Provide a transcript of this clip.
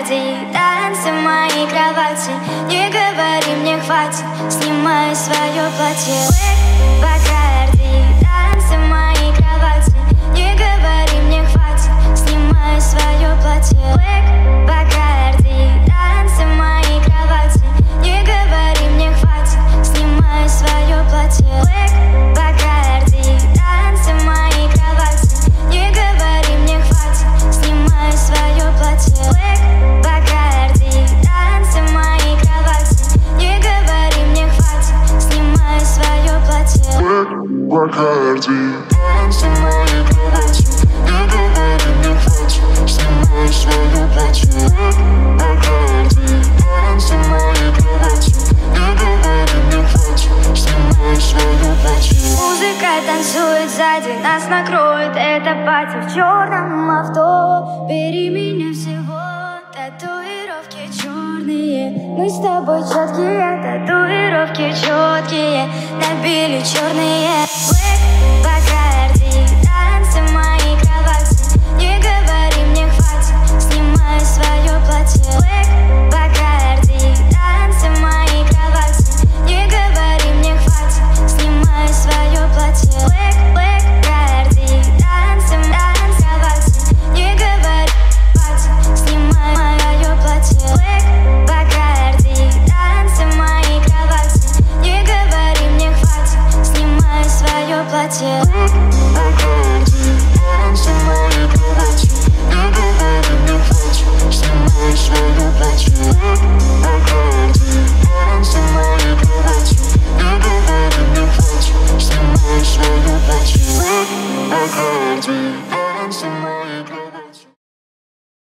Бакарди, танцы в моей кровати. Не говори, мне хватит, снимай свое платье. Бакарди, танцы в моей кровати. Не говори, мне хватит, снимай свое платье. Бакарди, танцы в моей кровати. Не говори, мне хватит, снимай свое платье. Бакарди, танцы в моей кровати. Не говори, мне хватит, снимай свое платье. Бакарди, танцы в моей кровати. Не говори, мне хватит, снимай свое платье. Бакарди, танцы в моей кровати. Не говори, мне хватит, снимай свое платье. Бакарди, танцы в моей кровати. Не говори, мне хватит, снимай свое платье. Музыка танцует сзади, нас накроет это пати в черном авто. Бери меня всего, татуировки черные. Мы с тобой четкие, татуировки четкие. Набили черные.